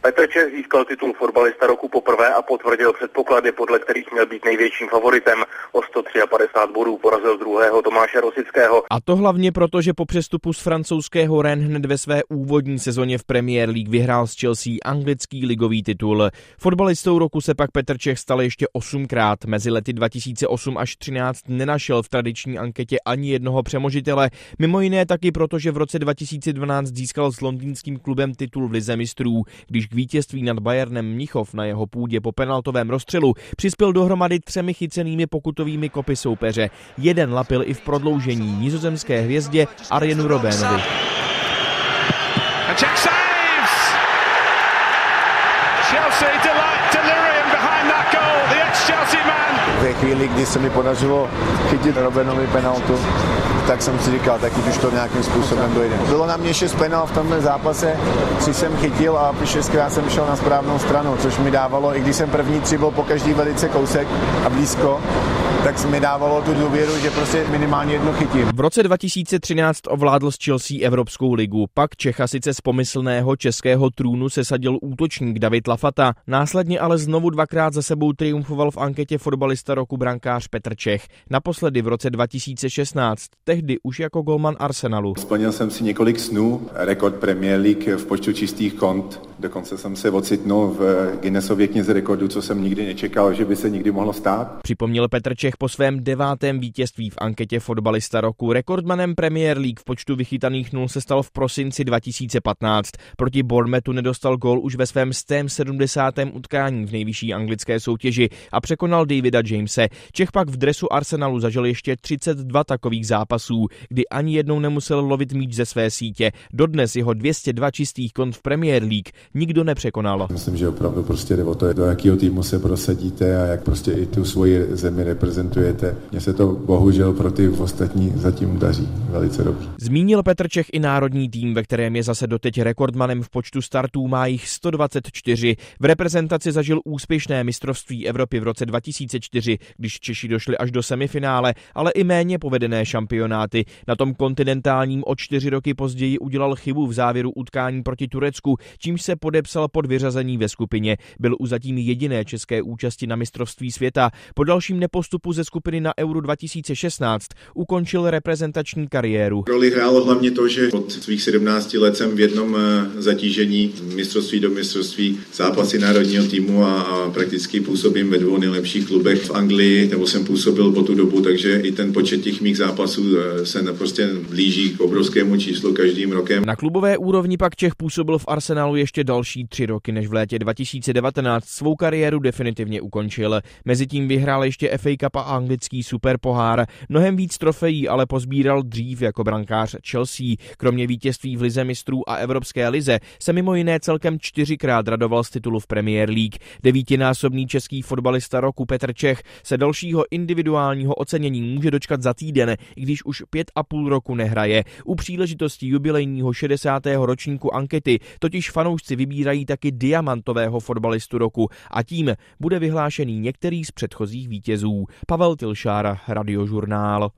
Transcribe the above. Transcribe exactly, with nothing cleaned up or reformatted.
Petr Čech získal titul fotbalista roku poprvé a potvrdil předpoklady, podle kterých měl být největším favoritem. O sto padesát tři bodů porazil druhého Tomáše Rosického. A to hlavně proto, že po přestupu z francouzského Rennes hned ve své úvodní sezóně v Premier League vyhrál s Chelsea anglický ligový titul. Fotbalistou roku se pak Petr Čech stal ještě osmkrát. Mezi lety dva tisíce osm až třináct nenašel v tradiční anketě ani jednoho přemožitele. Mimo jiné taky proto, že v roce dva tisíce dvanáct získal s londýnským klubem titul v lize mistrů, když k vítězství nad Bayernem Mnichov na jeho půdě po penaltovém rozstřelu přispěl dohromady třemi chycenými pokutovými kopy soupeře. Jeden lapil i v prodloužení nizozemské hvězdě Arjenu Robénovi. Ve chvíli, kdy se mi podařilo chytit Robénovi penaltu, tak jsem si říkal, tak už to nějakým způsobem dojde. Bylo na mě šest penal v tomhle zápase, tři jsem chytil a šestkrát jsem šel na správnou stranu, což mi dávalo, i když jsem první tři byl po každý velice kousek a blízko, tak mi dávalo tu důvěru, že prostě minimálně jedno chytím. V roce dva tisíce třináct ovládl s Chelsea Evropskou ligu, pak Čecha sice z pomyslného českého trůnu sesadil útočník David Lafata, následně ale znovu dvakrát za sebou triumfoval v anketě fotbalista roku brankář Petr Čech. Naposledy v roce dva tisíce šestnáct, tehdy už jako golman Arsenalu. Splnil jsem si několik snů, rekord Premier League v počtu čistých kont, dokonce jsem se ocitnul v Guinnessově knize rekordů, co jsem nikdy nečekal, že by se nikdy mohlo stát. Připomněl Petr Čech po svém devátém vítězství v anketě fotbalista roku. Rekordmanem Premier League v počtu vychytaných nul se stal v prosinci dva tisíce patnáct. Proti Bournemouthu nedostal gól už ve svém stém sedmdesátém utkání v nejvyšší anglické soutěži a překonal Davida Jamese. Čech pak v dresu Arsenalu zažil ještě třicet dva takových zápasů, kdy ani jednou nemusel lovit míč ze své sítě. Dodnes jeho dvě stě dva čistých kont v Premier League nikdo nepřekonal. Myslím, že opravdu prostě jde o to, do jakého týmu se prosadíte a jak prostě i tu svoji zemi reprezentujete. Mně se to bohužel pro ty ostatní zatím daří velice dobře. Zmínil Petr Čech i národní tým, ve kterém je zase doteď rekordmanem v počtu startů, má jich sto dvacet čtyři. V reprezentaci zažil úspěšné mistrovství Evropy v roce dva tisíce čtyři, když Češi došli až do semifinále, ale i méně povedené šampionáty. Na tom kontinentálním o čtyři roky později udělal chybu v závěru utkání proti Turecku, čímž se podepsal pod vyřazení ve skupině. Byl u zatím jediné české účasti na mistrovství světa. Po dalším nepostupu ze skupiny na Euro dva tisíce šestnáct ukončil reprezentační kariéru. Roli hrálo hlavně to, že od svých sedmnácti let jsem v jednom zatížení mistrovství do mistrovství zápasy národního týmu a, a prakticky působím ve dvou nejlepších klubech v Anglii, nebo jsem působil po tu dobu, takže i ten počet těch mých zápasů se prostě blíží k obrovskému číslu každým rokem. Na klubové úrovni pak Čech působil v Arsenalu ještě další tři roky, než v létě dva tisíce devatenáct svou kariéru definitivně ukončil. Mezitím vyhrál ještě F A Cup a anglický superpohár. Mnohem víc trofejí ale pozbíral dřív jako brankář Chelsea. Kromě vítězství v lize mistrů a Evropské lize se mimo jiné celkem čtyřikrát radoval z titulu v Premier League. Devítinásobný český fotbalista roku Petr Čech se dalšího individuálního ocenění může dočkat za týden, i když už pět a půl roku nehraje. U příležitosti jubilejního šedesátého ročníku ankety totiž fanoušci vybírají taky diamantového fotbalistu roku a tím bude vyhlášený některý z předchozích vítězů. Pavel Tilšár, Radiožurnál.